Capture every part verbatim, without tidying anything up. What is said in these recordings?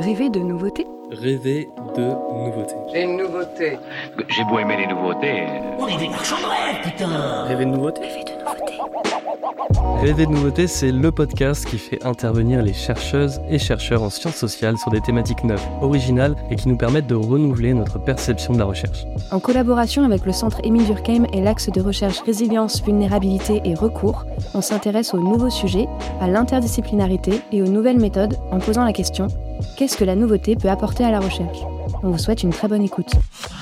Rêver de nouveautés ? Rêver de nouveautés. J'ai une nouveauté. J'ai beau aimer les nouveautés. On est des marchands de rêve, putain. Rêver de nouveautés. Rêver de nouveautés. Rêver de nouveautés, c'est le podcast qui fait intervenir les chercheuses et chercheurs en sciences sociales sur des thématiques neuves, originales et qui nous permettent de renouveler notre perception de la recherche. En collaboration avec le Centre Émile Durkheim et l'axe de recherche Résilience, Vulnérabilité et Recours, on s'intéresse aux nouveaux sujets, à l'interdisciplinarité et aux nouvelles méthodes en posant la question « Qu'est-ce que la nouveauté peut apporter à la recherche ?» On vous souhaite une très bonne écoute.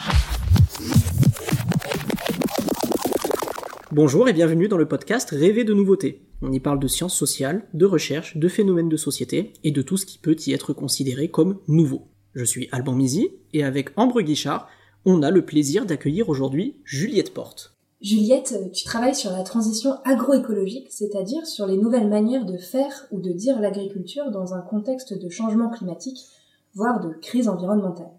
Bonjour et bienvenue dans le podcast Rêver de nouveautés. On y parle de sciences sociales, de recherche, de phénomènes de société et de tout ce qui peut y être considéré comme nouveau. Je suis Alban Mizy et avec Ambre Guichard, on a le plaisir d'accueillir aujourd'hui Juliette Porte. Juliette, tu travailles sur la transition agroécologique, c'est-à-dire sur les nouvelles manières de faire ou de dire l'agriculture dans un contexte de changement climatique, voire de crise environnementale.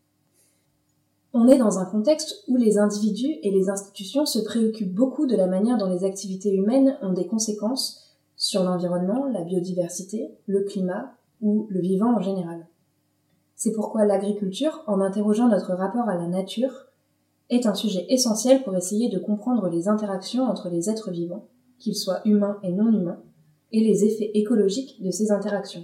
On est dans un contexte où les individus et les institutions se préoccupent beaucoup de la manière dont les activités humaines ont des conséquences sur l'environnement, la biodiversité, le climat ou le vivant en général. C'est pourquoi l'agriculture, en interrogeant notre rapport à la nature, est un sujet essentiel pour essayer de comprendre les interactions entre les êtres vivants, qu'ils soient humains et non humains, et les effets écologiques de ces interactions.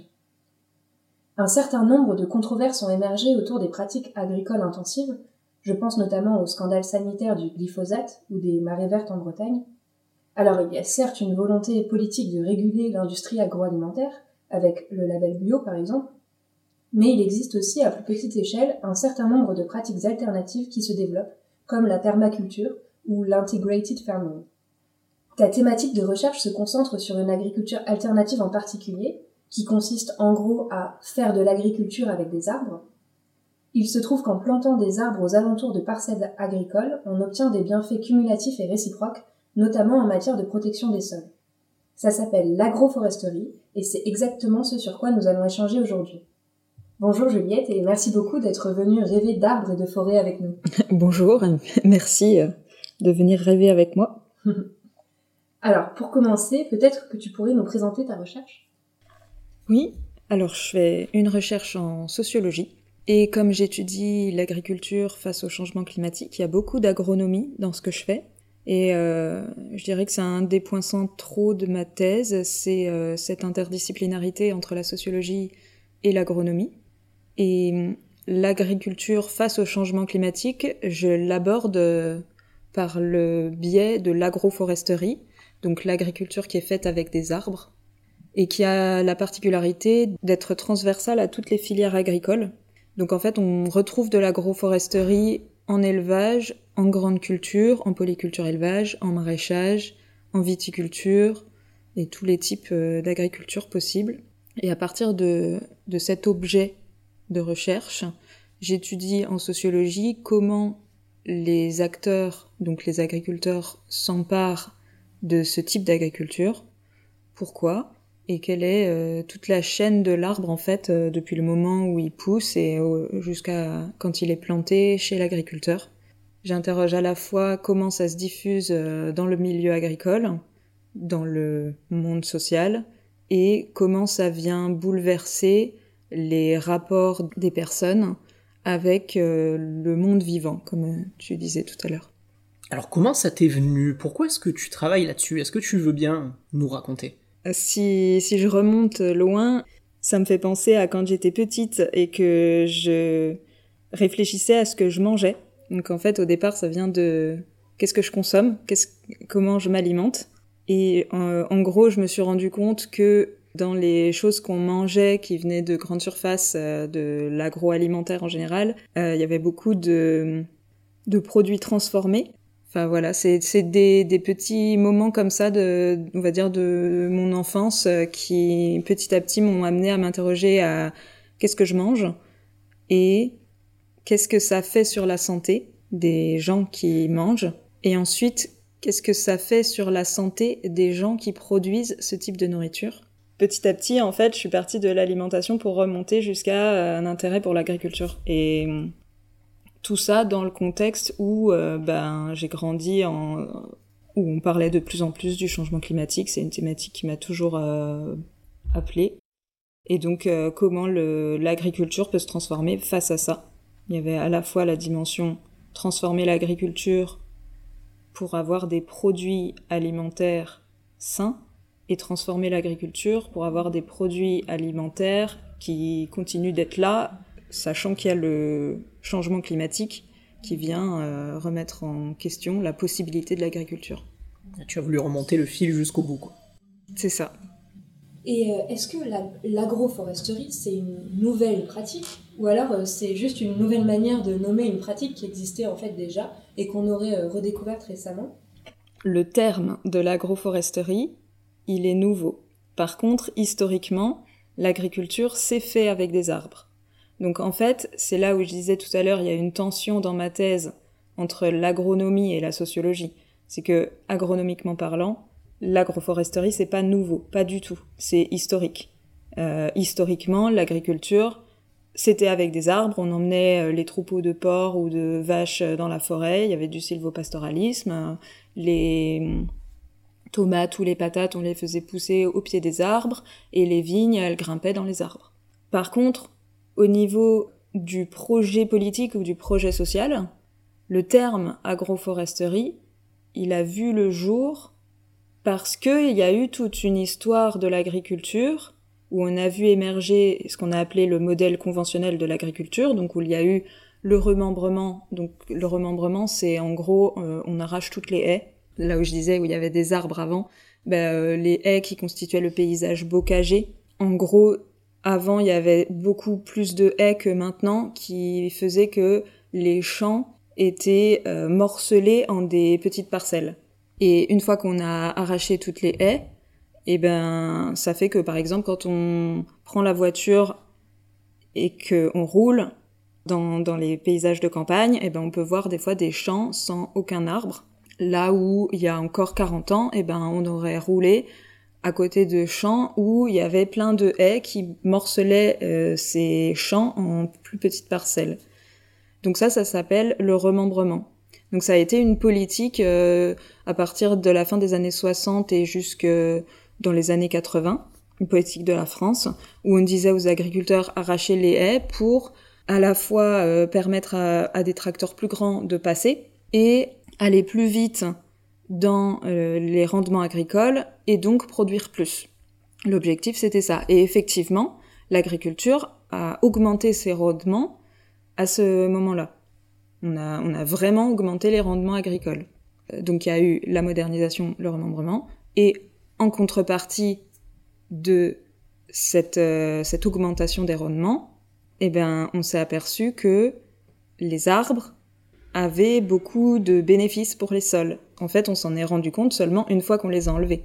Un certain nombre de controverses ont émergé autour des pratiques agricoles intensives. Je pense notamment au scandale sanitaire du glyphosate ou des marées vertes en Bretagne. Alors il y a certes une volonté politique de réguler l'industrie agroalimentaire, avec le label bio par exemple, mais il existe aussi à plus petite échelle un certain nombre de pratiques alternatives qui se développent, comme la permaculture ou l'integrated farming. Ta thématique de recherche se concentre sur une agriculture alternative en particulier, qui consiste en gros à faire de l'agriculture avec des arbres. Il se trouve qu'en plantant des arbres aux alentours de parcelles agricoles, on obtient des bienfaits cumulatifs et réciproques, notamment en matière de protection des sols. Ça s'appelle l'agroforesterie, et c'est exactement ce sur quoi nous allons échanger aujourd'hui. Bonjour Juliette, et merci beaucoup d'être venue rêver d'arbres et de forêts avec nous. Bonjour, merci de venir rêver avec moi. Alors, pour commencer, peut-être que tu pourrais nous présenter ta recherche ? Oui, alors je fais une recherche en sociologie. Et comme j'étudie l'agriculture face au changement climatique, il y a beaucoup d'agronomie dans ce que je fais. Et euh, je dirais que c'est un des points centraux de ma thèse, c'est euh, cette interdisciplinarité entre la sociologie et l'agronomie. Et l'agriculture face au changement climatique, je l'aborde par le biais de l'agroforesterie, donc l'agriculture qui est faite avec des arbres, et qui a la particularité d'être transversale à toutes les filières agricoles. Donc en fait, on retrouve de l'agroforesterie en élevage, en grande culture, en polyculture élevage, en maraîchage, en viticulture, et tous les types d'agriculture possibles. Et à partir de, de cet objet de recherche, j'étudie en sociologie comment les acteurs, donc les agriculteurs, s'emparent de ce type d'agriculture, pourquoi, et quelle est euh, toute la chaîne de l'arbre en fait euh, depuis le moment où il pousse et euh, jusqu'à quand il est planté chez l'agriculteur. J'interroge à la fois comment ça se diffuse euh, dans le milieu agricole, dans le monde social, et comment ça vient bouleverser les rapports des personnes avec euh, le monde vivant, comme tu disais tout à l'heure. Alors comment ça t'est venu ? Pourquoi est-ce que tu travailles là-dessus ? Est-ce que tu veux bien nous raconter ? Si, si je remonte loin, ça me fait penser à quand j'étais petite et que je réfléchissais à ce que je mangeais. Donc en fait, au départ, ça vient de qu'est-ce que je consomme, qu'est-ce, comment je m'alimente. Et euh, en gros, je me suis rendu compte que dans les choses qu'on mangeait, qui venaient de grandes surfaces, euh, de l'agroalimentaire en général, euh, il y avait beaucoup de, de produits transformés. Enfin voilà, c'est, c'est des, des petits moments comme ça, de, on va dire, de mon enfance euh, qui, petit à petit, m'ont amené à m'interroger à qu'est-ce que je mange et qu'est-ce que ça fait sur la santé des gens qui mangent. Et ensuite, qu'est-ce que ça fait sur la santé des gens qui produisent ce type de nourriture. Petit à petit, en fait, je suis partie de l'alimentation pour remonter jusqu'à un intérêt pour l'agriculture. Et tout ça dans le contexte où euh, ben, j'ai grandi, en, où on parlait de plus en plus du changement climatique. C'est une thématique qui m'a toujours euh, appelée. Et donc, euh, comment le, l'agriculture peut se transformer face à ça. Il y avait à la fois la dimension transformer l'agriculture pour avoir des produits alimentaires sains et transformer l'agriculture pour avoir des produits alimentaires qui continuent d'être là, sachant qu'il y a le changement climatique qui vient euh, remettre en question la possibilité de l'agriculture. Tu as voulu remonter le fil jusqu'au bout, quoi. C'est ça. Et euh, est-ce que la, l'agroforesterie, c'est une nouvelle pratique ? Ou alors euh, c'est juste une nouvelle manière de nommer une pratique qui existait en fait déjà et qu'on aurait euh, redécouverte récemment ? Le terme de l'agroforesterie, il est nouveau. Par contre, historiquement, l'agriculture s'est fait avec des arbres. Donc en fait, c'est là où je disais tout à l'heure, il y a une tension dans ma thèse entre l'agronomie et la sociologie. C'est que, agronomiquement parlant, l'agroforesterie, c'est pas nouveau, pas du tout. C'est historique. Euh, historiquement, l'agriculture, c'était avec des arbres. On emmenait les troupeaux de porcs ou de vaches dans la forêt. Il y avait du sylvopastoralisme. Les tomates ou les patates, on les faisait pousser au pied des arbres. Et les vignes, elles grimpaient dans les arbres. Par contre, au niveau du projet politique ou du projet social, le terme agroforesterie, il a vu le jour parce qu'il y a eu toute une histoire de l'agriculture où on a vu émerger ce qu'on a appelé le modèle conventionnel de l'agriculture, donc où il y a eu le remembrement. Donc le remembrement, c'est en gros, euh, on arrache toutes les haies. Là où je disais où il y avait des arbres avant, ben, euh, les haies qui constituaient le paysage bocager. En gros, avant, il y avait beaucoup plus de haies que maintenant, qui faisait que les champs étaient euh, morcelés en des petites parcelles. Et une fois qu'on a arraché toutes les haies, eh ben, ça fait que, par exemple, quand on prend la voiture et qu'on roule dans, dans les paysages de campagne, eh ben, on peut voir des fois des champs sans aucun arbre. Là où, il y a encore quarante ans, eh ben, on aurait roulé à côté de champs où il y avait plein de haies qui morcelaient euh, ces champs en plus petites parcelles. Donc ça, ça s'appelle le remembrement. Donc ça a été une politique euh, à partir de la fin des années soixante et jusque dans les années quatre-vingts, une politique de la France, où on disait aux agriculteurs arracher les haies pour à la fois euh, permettre à, à des tracteurs plus grands de passer et aller plus vite dans euh, les rendements agricoles et donc produire plus. L'objectif, c'était ça. Et effectivement, l'agriculture a augmenté ses rendements à ce moment-là. On a, on a vraiment augmenté les rendements agricoles. Donc il y a eu la modernisation, le remembrement, et en contrepartie de cette, euh, cette augmentation des rendements, eh ben, on s'est aperçu que les arbres avaient beaucoup de bénéfices pour les sols. En fait, on s'en est rendu compte seulement une fois qu'on les a enlevés.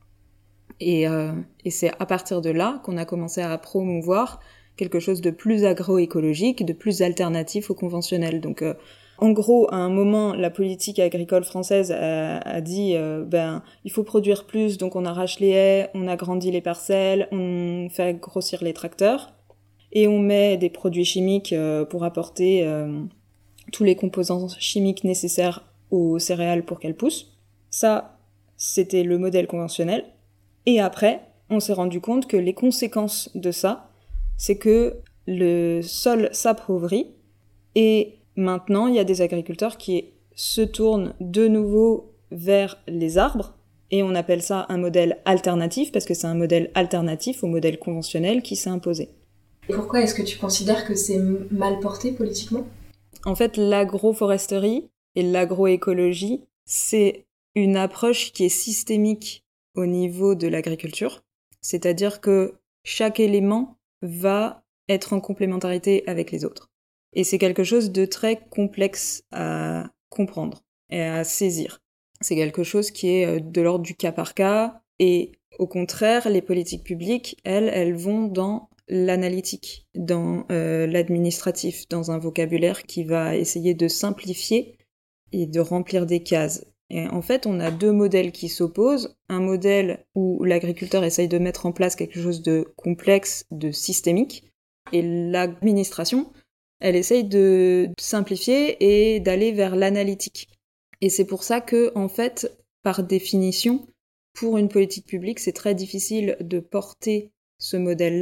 Et, euh, et c'est à partir de là qu'on a commencé à promouvoir quelque chose de plus agroécologique, de plus alternatif au conventionnel. Donc, euh, en gros, à un moment, la politique agricole française a, a dit euh, ben, il faut produire plus, donc on arrache les haies, on agrandit les parcelles, on fait grossir les tracteurs, et on met des produits chimiques euh, pour apporter euh, tous les composants chimiques nécessaires aux céréales pour qu'elles poussent. Ça, c'était le modèle conventionnel. Et après, on s'est rendu compte que les conséquences de ça, c'est que le sol s'appauvrit et maintenant, il y a des agriculteurs qui se tournent de nouveau vers les arbres et on appelle ça un modèle alternatif parce que c'est un modèle alternatif au modèle conventionnel qui s'est imposé. Et pourquoi est-ce que tu considères que c'est mal porté politiquement ? En fait, l'agroforesterie et l'agroécologie, c'est une approche qui est systémique au niveau de l'agriculture, c'est-à-dire que chaque élément va être en complémentarité avec les autres. Et c'est quelque chose de très complexe à comprendre et à saisir. C'est quelque chose qui est de l'ordre du cas par cas et au contraire, les politiques publiques, elles, elles vont dans l'analytique, dans euh, l'administratif, dans un vocabulaire qui va essayer de simplifier et de remplir des cases. Et en fait, on a deux modèles qui s'opposent. Un modèle où l'agriculteur essaye de mettre en place quelque chose de complexe, de systémique, et l'administration, elle essaye de simplifier et d'aller vers l'analytique. Et c'est pour ça que, en fait, par définition, pour une politique publique, c'est très difficile de porter ce modèle-là,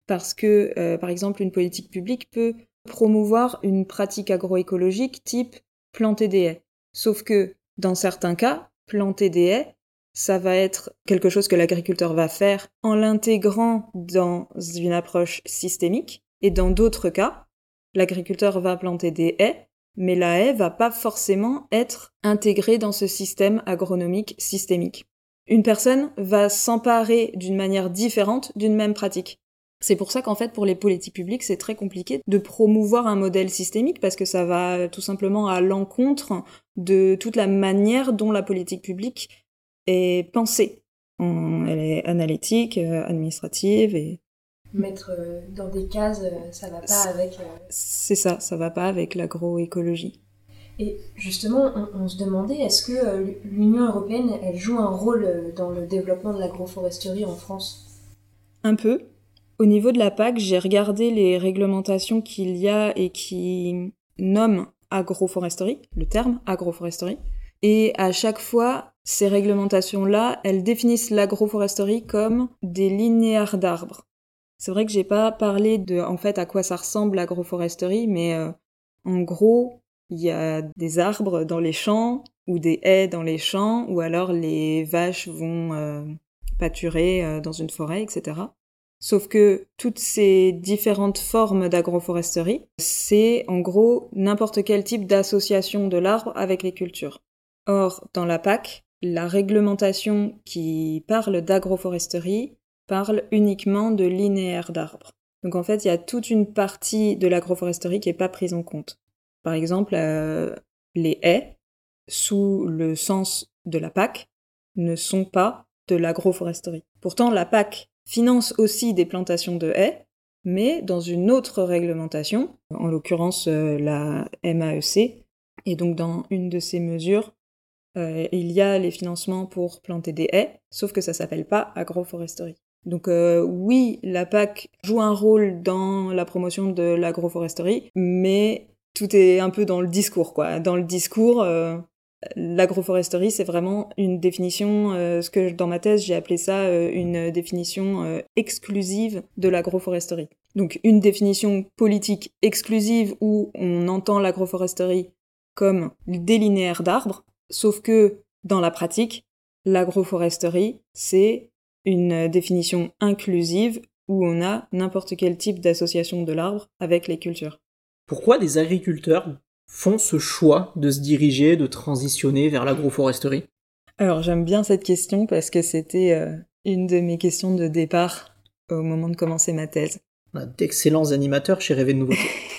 parce que, euh, par exemple, une politique publique peut promouvoir une pratique agroécologique type planter des haies. Sauf que, dans certains cas, planter des haies, ça va être quelque chose que l'agriculteur va faire en l'intégrant dans une approche systémique. Et dans d'autres cas, l'agriculteur va planter des haies, mais la haie va pas forcément être intégrée dans ce système agronomique systémique. Une personne va s'emparer d'une manière différente d'une même pratique. C'est pour ça qu'en fait, pour les politiques publiques, c'est très compliqué de promouvoir un modèle systémique parce que ça va tout simplement à l'encontre de toute la manière dont la politique publique est pensée. Elle est analytique, administrative et... Mettre dans des cases, ça va pas avec... C'est ça, ça va pas avec l'agroécologie. Et justement, on, on se demandait, est-ce que l'Union européenne, elle joue un rôle dans le développement de l'agroforesterie en France ? Un peu. Au niveau de la P A C, j'ai regardé les réglementations qu'il y a et qui nomment agroforesterie, le terme agroforesterie. Et à chaque fois, ces réglementations-là, elles définissent l'agroforesterie comme des linéaires d'arbres. C'est vrai que j'ai pas parlé de, en fait, à quoi ça ressemble l'agroforesterie, mais euh, en gros, il y a des arbres dans les champs, ou des haies dans les champs, ou alors les vaches vont euh, pâturer euh, dans une forêt, et cetera. Sauf que toutes ces différentes formes d'agroforesterie, c'est en gros n'importe quel type d'association de l'arbre avec les cultures. Or, dans la P A C, la réglementation qui parle d'agroforesterie parle uniquement de linéaires d'arbres. Donc en fait, il y a toute une partie de l'agroforesterie qui n'est pas prise en compte. Par exemple, euh, les haies, sous le sens de la P A C, ne sont pas de l'agroforesterie. Pourtant, la P A C finance aussi des plantations de haies, mais dans une autre réglementation, en l'occurrence euh, la M A E C, et donc dans une de ces mesures, euh, il y a les financements pour planter des haies, sauf que ça s'appelle pas agroforesterie. Donc euh, oui, la P A C joue un rôle dans la promotion de l'agroforesterie, mais tout est un peu dans le discours, quoi. Dans le discours, euh, l'agroforesterie, c'est vraiment une définition, euh, ce que dans ma thèse, j'ai appelé ça euh, une définition euh, exclusive de l'agroforesterie. Donc une définition politique exclusive où on entend l'agroforesterie comme des linéaires d'arbres, sauf que dans la pratique, l'agroforesterie, c'est une définition inclusive où on a n'importe quel type d'association de l'arbre avec les cultures. Pourquoi des agriculteurs font ce choix de se diriger, de transitionner vers l'agroforesterie ? Alors j'aime bien cette question parce que c'était euh, une de mes questions de départ au moment de commencer ma thèse. On a d'excellents animateurs chez Rêver de Nouveautés.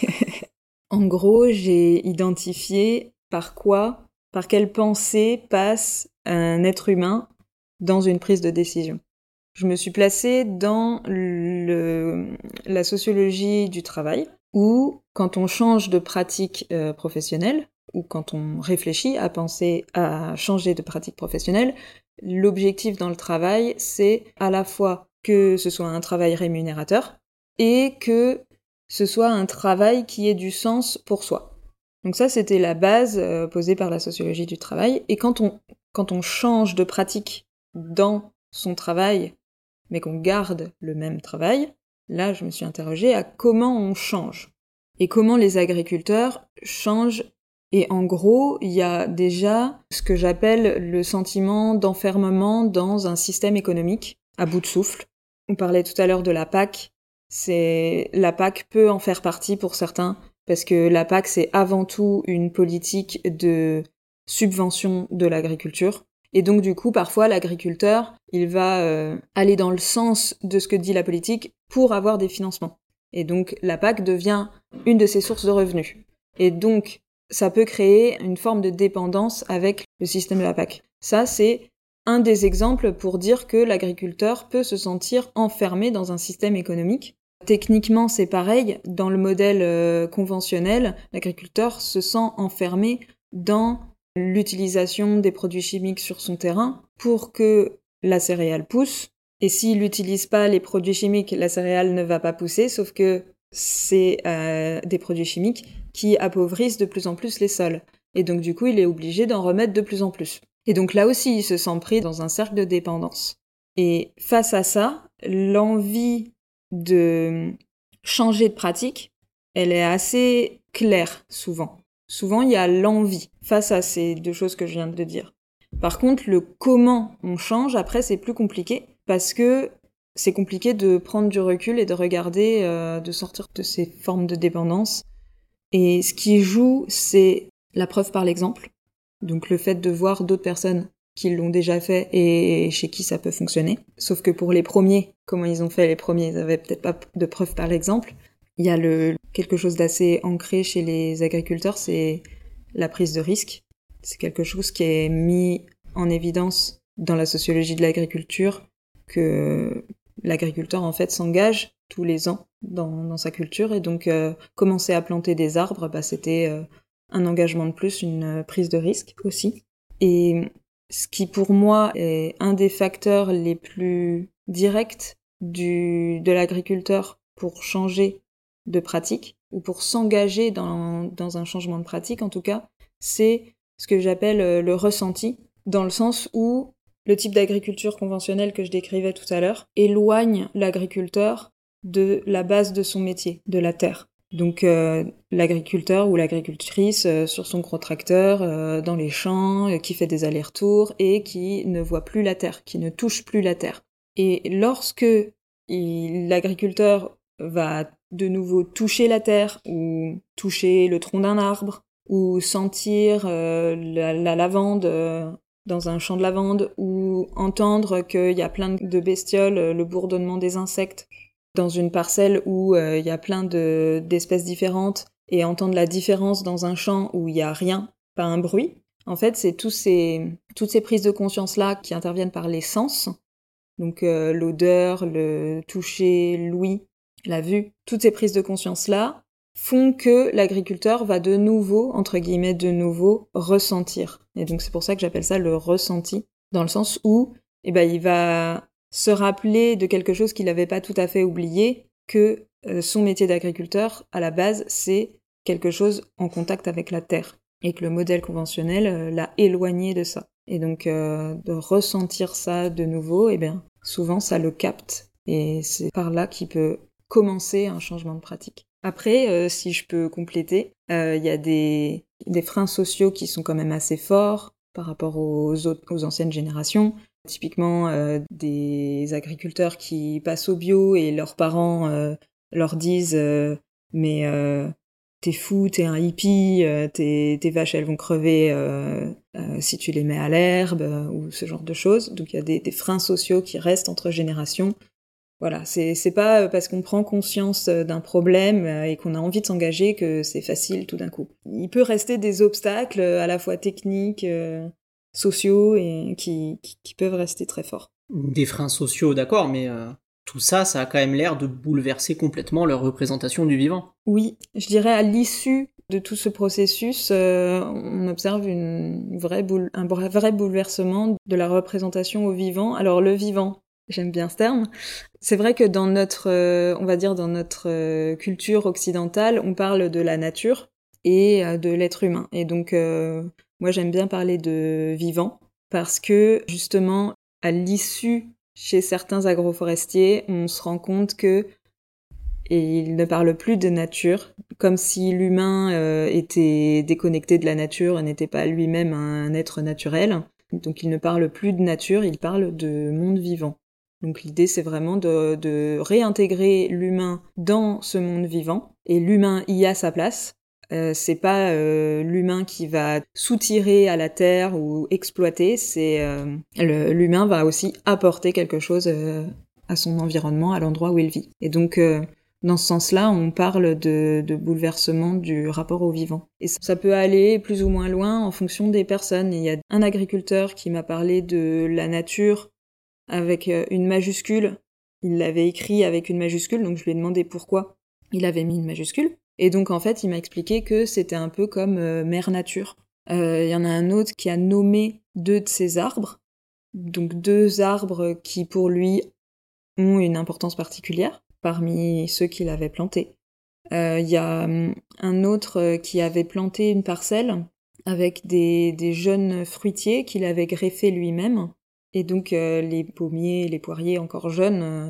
En gros, j'ai identifié par quoi, par quelle pensée passe un être humain dans une prise de décision. Je me suis placée dans le, la sociologie du travail, où quand on change de pratique euh, professionnelle, ou quand on réfléchit à penser à changer de pratique professionnelle, l'objectif dans le travail, c'est à la fois que ce soit un travail rémunérateur et que ce soit un travail qui ait du sens pour soi. Donc ça, c'était la base euh, posée par la sociologie du travail. Et quand on, quand on change de pratique dans son travail, mais qu'on garde le même travail, là, je me suis interrogée à comment on change. Et comment les agriculteurs changent. Et en gros, il y a déjà ce que j'appelle le sentiment d'enfermement dans un système économique à bout de souffle. On parlait tout à l'heure de la P A C. C'est, la P A C peut en faire partie pour certains, parce que la P A C, c'est avant tout une politique de subvention de l'agriculture. Et donc, du coup, parfois, l'agriculteur, il va euh, aller dans le sens de ce que dit la politique pour avoir des financements. Et donc, la P A C devient une de ses sources de revenus. Et donc, ça peut créer une forme de dépendance avec le système de la P A C. Ça, c'est un des exemples pour dire que l'agriculteur peut se sentir enfermé dans un système économique. Techniquement, c'est pareil. Dans le modèle euh, conventionnel, l'agriculteur se sent enfermé dans l'utilisation des produits chimiques sur son terrain pour que la céréale pousse. Et s'il n'utilise pas les produits chimiques, la céréale ne va pas pousser, sauf que c'est euh, des produits chimiques qui appauvrissent de plus en plus les sols. Et donc du coup, il est obligé d'en remettre de plus en plus. Et donc là aussi, il se sent pris dans un cercle de dépendance. Et face à ça, l'envie de changer de pratique, elle est assez claire souvent. Souvent, il y a l'envie face à ces deux choses que je viens de dire. Par contre, le comment on change, après, c'est plus compliqué parce que c'est compliqué de prendre du recul et de regarder, euh, de sortir de ces formes de dépendance. Et ce qui joue, c'est la preuve par l'exemple. Donc le fait de voir d'autres personnes qui l'ont déjà fait et chez qui ça peut fonctionner. Sauf que pour les premiers, comment ils ont fait les premiers, ils avaient peut-être pas de preuve par l'exemple. Il y a le, quelque chose d'assez ancré chez les agriculteurs, c'est la prise de risque. C'est quelque chose qui est mis en évidence dans la sociologie de l'agriculture, que l'agriculteur en fait s'engage tous les ans dans, dans sa culture, et donc euh, commencer à planter des arbres, bah, c'était euh, un engagement de plus, une prise de risque aussi. Et ce qui pour moi est un des facteurs les plus directs du, de l'agriculteur pour changer de pratique, ou pour s'engager dans, dans un changement de pratique en tout cas, c'est ce que j'appelle le ressenti, dans le sens où le type d'agriculture conventionnelle que je décrivais tout à l'heure éloigne l'agriculteur de la base de son métier, de la terre. Donc euh, l'agriculteur ou l'agricultrice euh, sur son gros tracteur, euh, dans les champs, euh, qui fait des allers-retours et qui ne voit plus la terre, qui ne touche plus la terre. Et lorsque il, l'agriculteur va de nouveau toucher la terre, ou toucher le tronc d'un arbre, ou sentir euh, la, la lavande euh, dans un champ de lavande, ou entendre qu'il y a plein de bestioles, le bourdonnement des insectes dans une parcelle où euh, il y a plein de, d'espèces différentes, et entendre la différence dans un champ où il y a rien, pas un bruit. En fait, c'est tous ces, toutes ces prises de conscience-là qui interviennent par les sens, donc euh, l'odeur, le toucher, l'ouïe, la vue, toutes ces prises de conscience-là font que l'agriculteur va de nouveau, entre guillemets de nouveau, ressentir. Et donc c'est pour ça que j'appelle ça le ressenti, dans le sens où eh ben, il va se rappeler de quelque chose qu'il n'avait pas tout à fait oublié, que euh, son métier d'agriculteur, à la base, c'est quelque chose en contact avec la terre, et que le modèle conventionnel euh, l'a éloigné de ça. Et donc euh, de ressentir ça de nouveau, eh bien, souvent ça le capte, et c'est par là qu'il peut commencer un changement de pratique. Après, euh, si je peux compléter, il euh, y a des, des freins sociaux qui sont quand même assez forts par rapport aux, autres, aux anciennes générations. Typiquement, euh, des agriculteurs qui passent au bio et leurs parents euh, leur disent euh, « mais euh, t'es fou, t'es un hippie, euh, tes, tes vaches elles vont crever euh, euh, si tu les mets à l'herbe euh, » ou ce genre de choses. Donc il y a des, des freins sociaux qui restent entre générations. Voilà, c'est, c'est pas parce qu'on prend conscience d'un problème et qu'on a envie de s'engager que c'est facile tout d'un coup. Il peut rester des obstacles à la fois techniques, euh, sociaux, et qui, qui, qui peuvent rester très forts. Des freins sociaux, d'accord, mais euh, tout ça, ça a quand même l'air de bouleverser complètement leur représentation du vivant. Oui, je dirais à l'issue de tout ce processus, euh, on observe une vraie boule, un vrai bouleversement de la représentation au vivant. Alors le vivant, j'aime bien ce terme. C'est vrai que dans notre, euh, on va dire dans notre euh, culture occidentale, on parle de la nature et euh, de l'être humain. Et donc, euh, moi, j'aime bien parler de vivant parce que justement, à l'issue, chez certains agroforestiers, on se rend compte que et ils ne parlent plus de nature, comme si l'humain euh, était déconnecté de la nature et n'était pas lui-même un être naturel. Donc, ils ne parlent plus de nature, ils parlent de monde vivant. Donc l'idée, c'est vraiment de, de réintégrer l'humain dans ce monde vivant, et l'humain y a sa place. Euh, c'est pas euh, l'humain qui va soutirer à la terre ou exploiter, c'est euh, le, l'humain va aussi apporter quelque chose euh, à son environnement, à l'endroit où il vit. Et donc euh, dans ce sens-là, on parle de, de bouleversement du rapport au vivant. Et ça peut aller plus ou moins loin en fonction des personnes. Il y a un agriculteur qui m'a parlé de la nature avec une majuscule. Il l'avait écrit avec une majuscule, donc je lui ai demandé pourquoi il avait mis une majuscule. Et donc en fait, il m'a expliqué que c'était un peu comme euh, Mère Nature. Il euh, y en a un autre qui a nommé deux de ses arbres, donc deux arbres qui pour lui ont une importance particulière parmi ceux qu'il avait plantés. Il euh, y a un autre qui avait planté une parcelle avec des, des jeunes fruitiers qu'il avait greffés lui-même. Et donc euh, les pommiers, les poiriers encore jeunes, euh,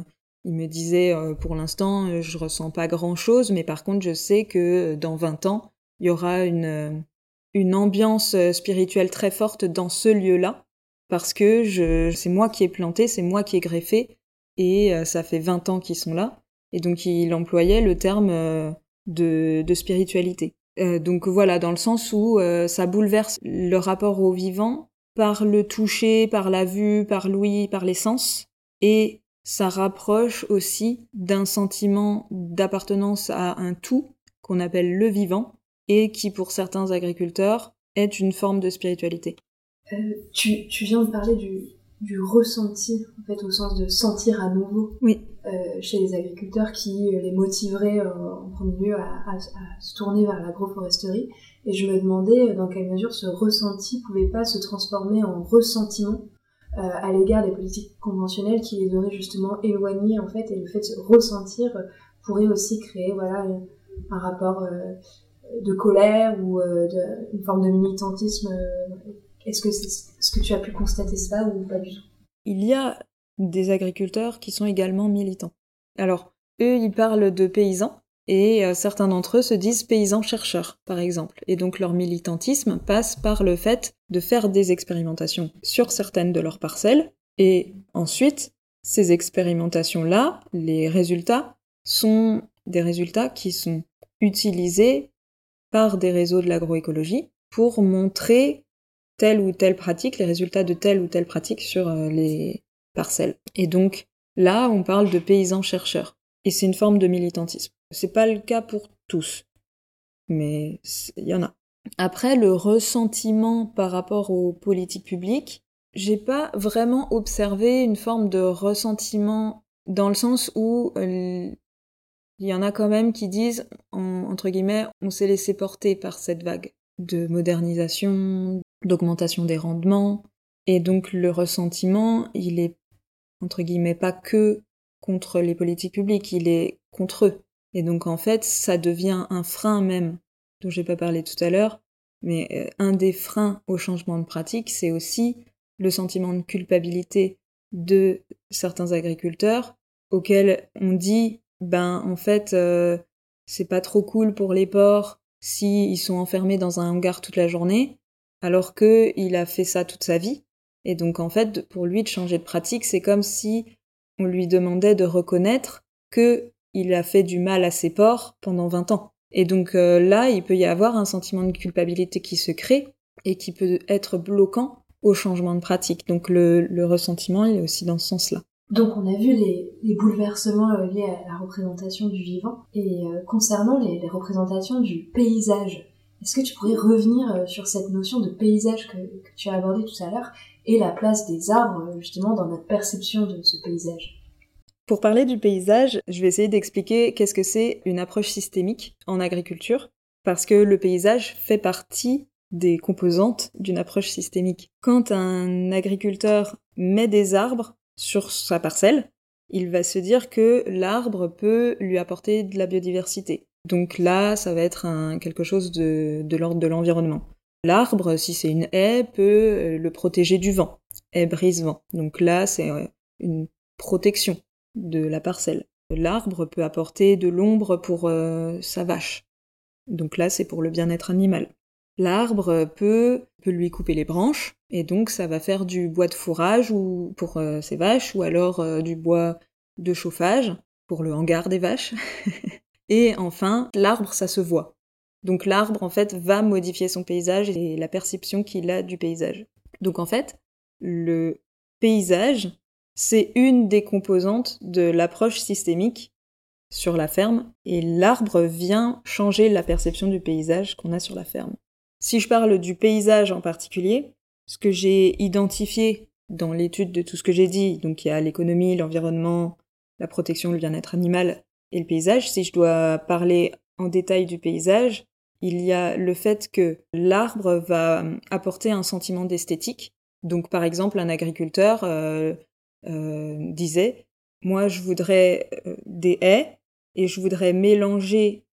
Il me disait, euh, pour l'instant, euh, je ressens pas grand-chose, mais par contre, je sais que dans vingt ans, il y aura une, une ambiance spirituelle très forte dans ce lieu-là, parce que je, c'est moi qui ai planté, c'est moi qui ai greffé, et euh, ça fait vingt ans qu'ils sont là. Et donc, il employait le terme euh, de, de spiritualité. Euh, donc voilà, dans le sens où euh, ça bouleverse le rapport au vivant par le toucher, par la vue, par l'ouïe, par les sens, et ça rapproche aussi d'un sentiment d'appartenance à un tout qu'on appelle le vivant, et qui pour certains agriculteurs est une forme de spiritualité. Euh, tu, tu viens de parler du, du ressenti, en fait, au sens de sentir à nouveau. Oui. Euh, chez les agriculteurs qui les motiveraient euh, en premier lieu à, à, à se tourner vers l'agroforesterie. Et je me demandais dans quelle mesure ce ressenti pouvait pas se transformer en ressentiment euh, à l'égard des politiques conventionnelles qui les auraient justement éloignés, en fait, et le fait de se ressentir pourrait aussi créer, voilà, un, un rapport euh, de colère ou euh, de, une forme de militantisme. Est-ce que, c'est, est-ce que tu as pu constater ça ou pas du tout? Il y a des agriculteurs qui sont également militants. Alors, eux, ils parlent de paysans, et euh, certains d'entre eux se disent paysans-chercheurs, par exemple. Et donc leur militantisme passe par le fait de faire des expérimentations sur certaines de leurs parcelles, et ensuite, ces expérimentations-là, les résultats, sont des résultats qui sont utilisés par des réseaux de l'agroécologie pour montrer telle ou telle pratique, les résultats de telle ou telle pratique sur euh, les parcelles. Et donc, là, on parle de paysans-chercheurs. Et c'est une forme de militantisme. C'est pas le cas pour tous, mais il y en a. Après, le ressentiment par rapport aux politiques publiques, j'ai pas vraiment observé une forme de ressentiment dans le sens où euh, il y en a quand même qui disent, en, entre guillemets, on s'est laissé porter par cette vague de modernisation, d'augmentation des rendements, et donc le ressentiment, il est, entre guillemets, pas que contre les politiques publiques, il est contre eux. Et donc en fait, ça devient un frein même, dont j'ai pas parlé tout à l'heure, mais euh, un des freins au changement de pratique, c'est aussi le sentiment de culpabilité de certains agriculteurs, auxquels on dit, ben en fait, euh, c'est pas trop cool pour les porcs si ils sont enfermés dans un hangar toute la journée, alors que il a fait ça toute sa vie. Et donc en fait, pour lui, de changer de pratique, c'est comme si on lui demandait de reconnaître que il a fait du mal à ses porcs pendant vingt ans. Et donc euh, là, il peut y avoir un sentiment de culpabilité qui se crée et qui peut être bloquant au changement de pratique. Donc le, le ressentiment, il est aussi dans ce sens-là. Donc on a vu les, les bouleversements euh, liés à la représentation du vivant. Et euh, concernant les, les représentations du paysage, est-ce que tu pourrais revenir euh, sur cette notion de paysage que, que tu as abordée tout à l'heure et la place des arbres justement dans notre perception de ce paysage? Pour parler du paysage, je vais essayer d'expliquer qu'est-ce que c'est une approche systémique en agriculture, parce que le paysage fait partie des composantes d'une approche systémique. Quand un agriculteur met des arbres sur sa parcelle, il va se dire que l'arbre peut lui apporter de la biodiversité. Donc là, ça va être un, quelque chose de, de l'ordre de l'environnement. L'arbre, si c'est une haie, peut le protéger du vent, haie brise-vent. Donc là, c'est une protection de la parcelle. L'arbre peut apporter de l'ombre pour euh, sa vache. Donc là, c'est pour le bien-être animal. L'arbre peut, peut lui couper les branches, et donc ça va faire du bois de fourrage ou pour euh, ses vaches, ou alors euh, du bois de chauffage pour le hangar des vaches. Et enfin, l'arbre, ça se voit. Donc l'arbre, en fait, va modifier son paysage et la perception qu'il a du paysage. Donc en fait, le paysage, c'est une des composantes de l'approche systémique sur la ferme, et l'arbre vient changer la perception du paysage qu'on a sur la ferme. Si je parle du paysage en particulier, ce que j'ai identifié dans l'étude de tout ce que j'ai dit, donc il y a l'économie, l'environnement, la protection, le bien-être animal et le paysage, si je dois parler en détail du paysage, il y a le fait que l'arbre va apporter un sentiment d'esthétique. Donc par exemple, un agriculteur euh, euh, disait « Moi, je voudrais euh, des haies et je voudrais mélanger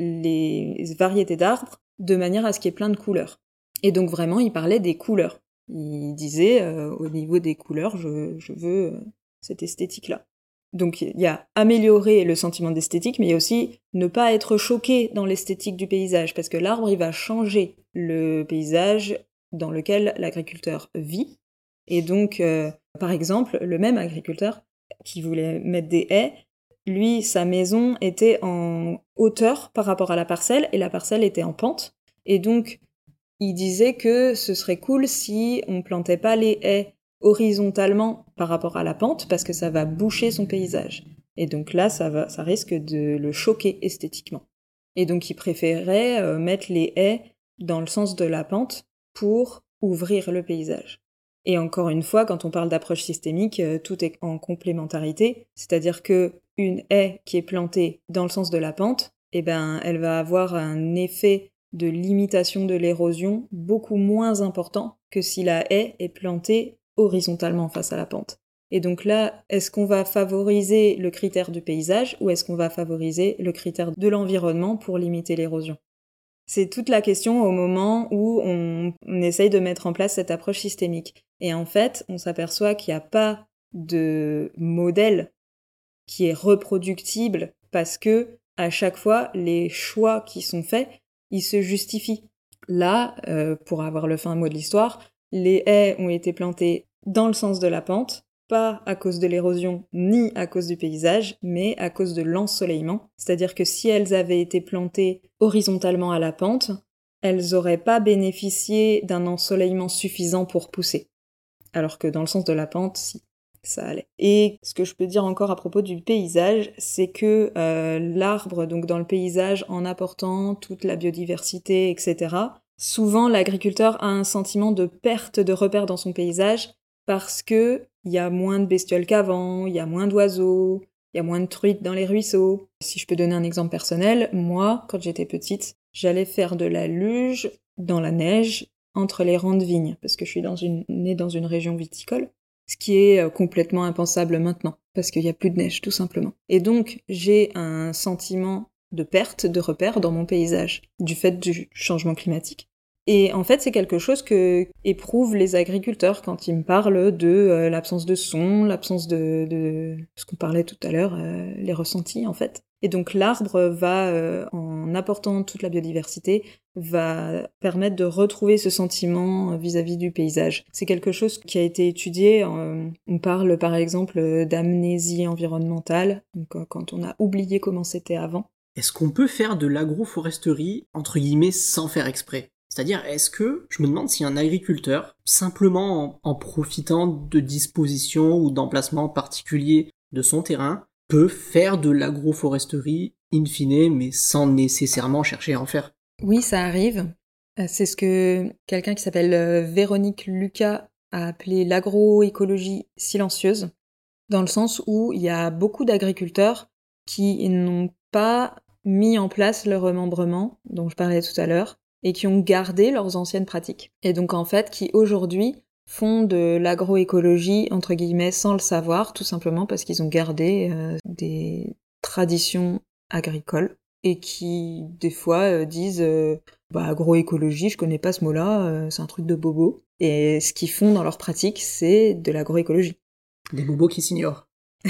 les variétés d'arbres de manière à ce qu'il y ait plein de couleurs. » Et donc vraiment, il parlait des couleurs. Il disait, euh, au niveau des couleurs, je, je veux euh, cette esthétique-là. Donc il y a améliorer le sentiment d'esthétique, mais il y a aussi ne pas être choqué dans l'esthétique du paysage, parce que l'arbre, il va changer le paysage dans lequel l'agriculteur vit. Et donc, euh, par exemple, le même agriculteur qui voulait mettre des haies, lui, sa maison était en hauteur par rapport à la parcelle, et la parcelle était en pente. Et donc, il disait que ce serait cool si on plantait pas les haies horizontalement par rapport à la pente, parce que ça va boucher son paysage. Et donc là, ça, va, ça risque de le choquer esthétiquement. Et donc, il préférait euh, mettre les haies dans le sens de la pente pour ouvrir le paysage. Et encore une fois, quand on parle d'approche systémique, euh, tout est en complémentarité, c'est-à-dire que une haie qui est plantée dans le sens de la pente, eh ben, elle va avoir un effet de limitation de l'érosion beaucoup moins important que si la haie est plantée horizontalement face à la pente. Et donc là, est-ce qu'on va favoriser le critère du paysage ou est-ce qu'on va favoriser le critère de l'environnement pour limiter l'érosion ? C'est toute la question au moment où on, on essaye de mettre en place cette approche systémique. Et en fait, on s'aperçoit qu'il n'y a pas de modèle qui est reproductible parce que à chaque fois, les choix qui sont faits, ils se justifient. Là, euh, pour avoir le fin mot de l'histoire, les haies ont été plantées dans le sens de la pente, pas à cause de l'érosion ni à cause du paysage, mais à cause de l'ensoleillement. C'est-à-dire que si elles avaient été plantées horizontalement à la pente, elles auraient pas bénéficié d'un ensoleillement suffisant pour pousser. Alors que dans le sens de la pente, si, ça allait. Et ce que je peux dire encore à propos du paysage, c'est que euh, l'arbre, donc dans le paysage, en apportant toute la biodiversité, et cetera, souvent l'agriculteur a un sentiment de perte de repères dans son paysage parce que il y a moins de bestioles qu'avant, il y a moins d'oiseaux, il y a moins de truites dans les ruisseaux. Si je peux donner un exemple personnel, moi, quand j'étais petite, j'allais faire de la luge dans la neige entre les rangs de vignes, parce que je suis dans une, née dans une région viticole, ce qui est complètement impensable maintenant, parce qu'il n'y a plus de neige, tout simplement. Et donc, j'ai un sentiment de perte de repères dans mon paysage, du fait du changement climatique. Et en fait, c'est quelque chose que éprouvent les agriculteurs quand ils me parlent de euh, l'absence de son, l'absence de, de ce qu'on parlait tout à l'heure, euh, les ressentis en fait. Et donc l'arbre va, euh, en apportant toute la biodiversité, va permettre de retrouver ce sentiment vis-à-vis du paysage. C'est quelque chose qui a été étudié. Euh, on parle par exemple d'amnésie environnementale, donc euh, quand on a oublié comment c'était avant. Est-ce qu'on peut faire de l'agroforesterie entre guillemets sans faire exprès ? C'est-à-dire, est-ce que, je me demande si un agriculteur, simplement en, en profitant de dispositions ou d'emplacements particuliers de son terrain, peut faire de l'agroforesterie in fine, mais sans nécessairement chercher à en faire? Oui, ça arrive. C'est ce que quelqu'un qui s'appelle Véronique Lucas a appelé l'agroécologie silencieuse, dans le sens où il y a beaucoup d'agriculteurs qui n'ont pas mis en place le remembrement, dont je parlais tout à l'heure, et qui ont gardé leurs anciennes pratiques. Et donc en fait, qui aujourd'hui font de l'agroécologie, entre guillemets, sans le savoir, tout simplement parce qu'ils ont gardé euh, des traditions agricoles, et qui, des fois, euh, disent euh, « bah agroécologie, je connais pas ce mot-là, euh, c'est un truc de bobo ». Et ce qu'ils font dans leur pratique, c'est de l'agroécologie. Des bobos qui s'ignorent.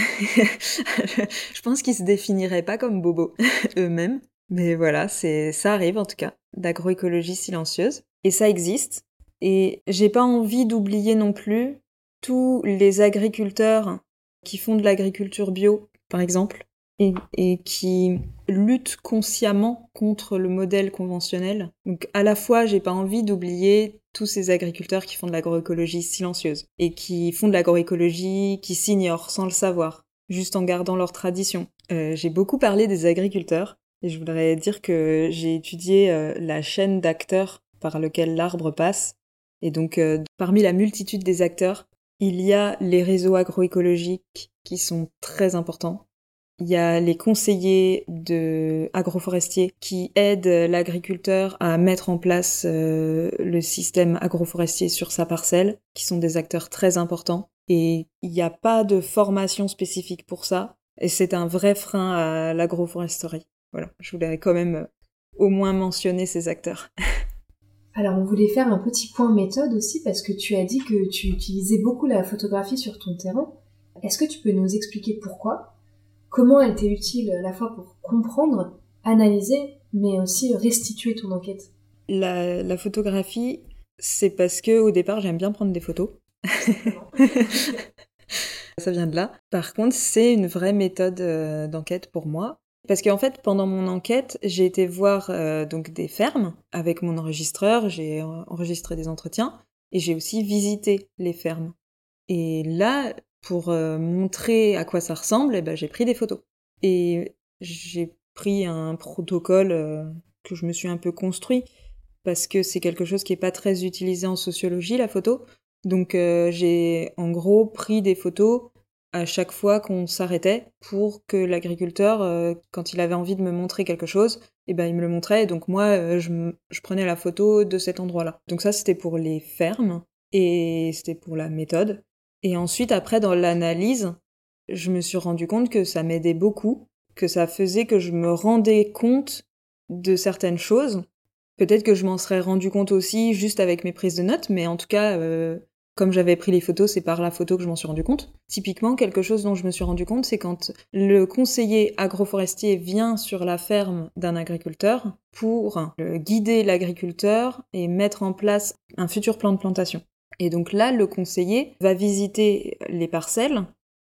Je pense qu'ils se définiraient pas comme bobos eux-mêmes. Mais voilà, c'est, ça arrive en tout cas, d'agroécologie silencieuse. Et ça existe. Et j'ai pas envie d'oublier non plus tous les agriculteurs qui font de l'agriculture bio, par exemple, et, et qui luttent consciemment contre le modèle conventionnel. Donc à la fois, j'ai pas envie d'oublier tous ces agriculteurs qui font de l'agroécologie silencieuse, et qui font de l'agroécologie qui s'ignorent sans le savoir, juste en gardant leur tradition. Euh, j'ai beaucoup parlé des agriculteurs, et je voudrais dire que j'ai étudié euh, la chaîne d'acteurs par lequel l'arbre passe. Et donc, euh, parmi la multitude des acteurs, il y a les réseaux agroécologiques qui sont très importants. Il y a les conseillers de agroforestiers qui aident l'agriculteur à mettre en place euh, le système agroforestier sur sa parcelle, qui sont des acteurs très importants. Et il n'y a pas de formation spécifique pour ça. Et c'est un vrai frein à l'agroforesterie. Voilà, je voulais quand même au moins mentionner ces acteurs. Alors on voulait faire un petit point méthode aussi parce que tu as dit que tu utilisais beaucoup la photographie sur ton terrain. Est-ce que tu peux nous expliquer pourquoi ? Comment elle t'est utile à la fois pour comprendre, analyser, mais aussi restituer ton enquête ? La, la photographie, c'est parce que au départ, j'aime bien prendre des photos. Ça vient de là. Par contre, c'est une vraie méthode euh, d'enquête pour moi. Parce qu'en fait, pendant mon enquête, j'ai été voir euh, donc des fermes avec mon enregistreur, j'ai enregistré des entretiens, et j'ai aussi visité les fermes. Et là, pour euh, montrer à quoi ça ressemble, eh ben, j'ai pris des photos. Et j'ai pris un protocole euh, que je me suis un peu construit, parce que c'est quelque chose qui est pas très utilisé en sociologie, la photo. Donc euh, j'ai en gros pris des photos à chaque fois qu'on s'arrêtait pour que l'agriculteur, euh, quand il avait envie de me montrer quelque chose, eh ben il me le montrait. Et donc moi, euh, je, m- je prenais la photo de cet endroit-là. Donc ça, c'était pour les fermes et c'était pour la méthode. Et ensuite, après, dans l'analyse, je me suis rendu compte que ça m'aidait beaucoup, que ça faisait que je me rendais compte de certaines choses. Peut-être que je m'en serais rendu compte aussi juste avec mes prises de notes, mais en tout cas, euh, comme j'avais pris les photos, c'est par la photo que je m'en suis rendu compte. Typiquement, quelque chose dont je me suis rendu compte, c'est quand le conseiller agroforestier vient sur la ferme d'un agriculteur pour euh, guider l'agriculteur et mettre en place un futur plan de plantation. Et donc là, le conseiller va visiter les parcelles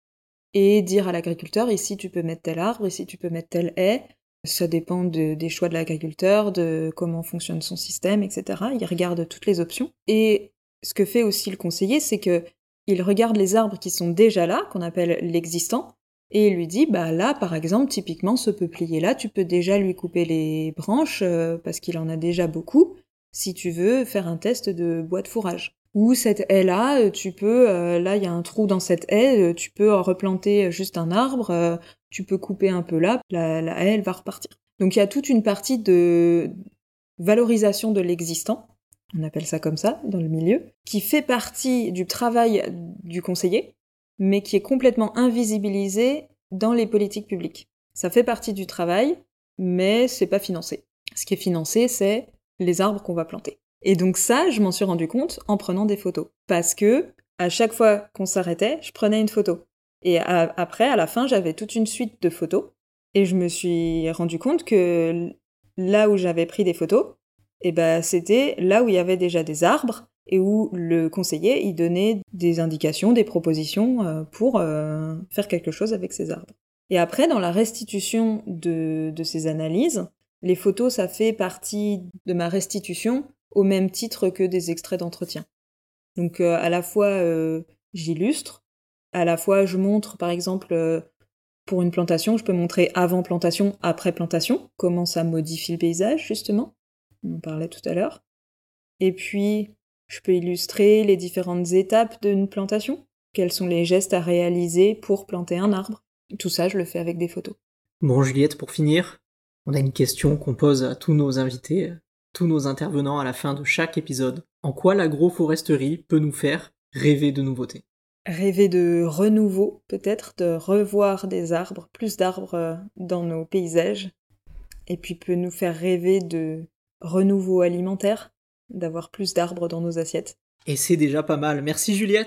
et dire à l'agriculteur, ici tu peux mettre tel arbre, ici tu peux mettre telle haie. Ça dépend de, des choix de l'agriculteur, de comment fonctionne son système, et cetera. Il regarde toutes les options. Et ce que fait aussi le conseiller, c'est que il regarde les arbres qui sont déjà là, qu'on appelle l'existant, et il lui dit, bah là, par exemple, typiquement, ce peuplier-là, tu peux déjà lui couper les branches, euh, parce qu'il en a déjà beaucoup, si tu veux faire un test de bois de fourrage. Ou cette haie-là, tu peux, euh, là, il y a un trou dans cette haie, tu peux replanter juste un arbre, euh, tu peux couper un peu là, la, la haie, elle va repartir. Donc il y a toute une partie de valorisation de l'existant, on appelle ça comme ça dans le milieu, qui fait partie du travail du conseiller, mais qui est complètement invisibilisé dans les politiques publiques. Ça fait partie du travail, mais c'est pas financé. Ce qui est financé, c'est les arbres qu'on va planter. Et donc ça, je m'en suis rendu compte en prenant des photos. Parce que, à chaque fois qu'on s'arrêtait, je prenais une photo. Et à, après, à la fin, j'avais toute une suite de photos. Et je me suis rendu compte que là où j'avais pris des photos, eh ben, c'était là où il y avait déjà des arbres et où le conseiller, il donnait des indications, des propositions pour euh, faire quelque chose avec ces arbres. Et après, dans la restitution de, de ces analyses, les photos, ça fait partie de ma restitution au même titre que des extraits d'entretien. Donc euh, à la fois euh, j'illustre, à la fois je montre par exemple euh, pour une plantation, je peux montrer avant plantation, après plantation, comment ça modifie le paysage justement, on en parlait tout à l'heure. Et puis je peux illustrer les différentes étapes d'une plantation, quels sont les gestes à réaliser pour planter un arbre. Tout ça je le fais avec des photos. Bon Juliette, pour finir, on a une question qu'on pose à tous nos invités, tous nos intervenants à la fin de chaque épisode. En quoi l'agroforesterie peut nous faire rêver de nouveautés ? Rêver de renouveau, peut-être, de revoir des arbres, plus d'arbres dans nos paysages, et puis peut nous faire rêver de renouveau alimentaire, d'avoir plus d'arbres dans nos assiettes. Et c'est déjà pas mal. Merci Juliette.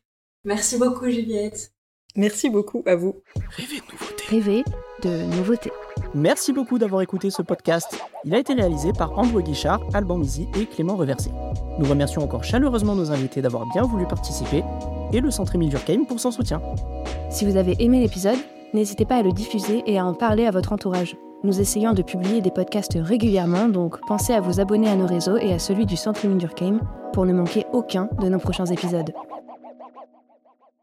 Merci beaucoup Juliette. Merci beaucoup à vous. Rêver de nouveautés. Rêver de nouveautés. Merci beaucoup d'avoir écouté ce podcast. Il a été réalisé par Ambre Guichard, Alban Mizy et Clément Reversé. Nous remercions encore chaleureusement nos invités d'avoir bien voulu participer et le Centre Émile Durkheim pour son soutien. Si vous avez aimé l'épisode, n'hésitez pas à le diffuser et à en parler à votre entourage. Nous essayons de publier des podcasts régulièrement, donc pensez à vous abonner à nos réseaux et à celui du Centre Émile Durkheim pour ne manquer aucun de nos prochains épisodes.